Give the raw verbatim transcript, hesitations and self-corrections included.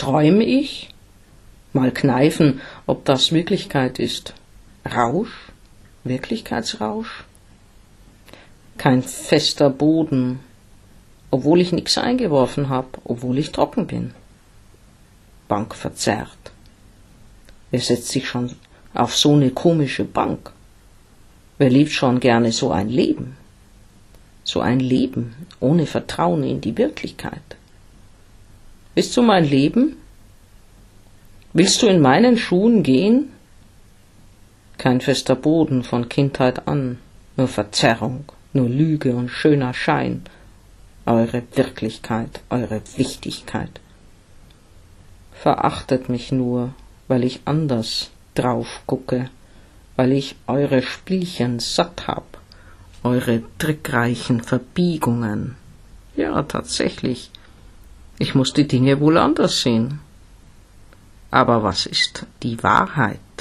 Träume ich? Mal kneifen, ob das Wirklichkeit ist. Rausch? Wirklichkeitsrausch? Kein fester Boden, obwohl ich nix eingeworfen hab, obwohl ich trocken bin. Bank verzerrt. Wer setzt sich schon auf so eine komische Bank? Wer lebt schon gerne so ein Leben? So ein Leben ohne Vertrauen in die Wirklichkeit. Bist du mein Leben? Willst du in meinen Schuhen gehen? Kein fester Boden von Kindheit an, nur Verzerrung, nur Lüge und schöner Schein. Eure Wirklichkeit, eure Wichtigkeit. Verachtet mich nur, weil ich anders drauf gucke, weil ich eure Spielchen satt hab, eure trickreichen Verbiegungen. Ja, tatsächlich, ich muss die Dinge wohl anders sehen. Aber was ist die Wahrheit?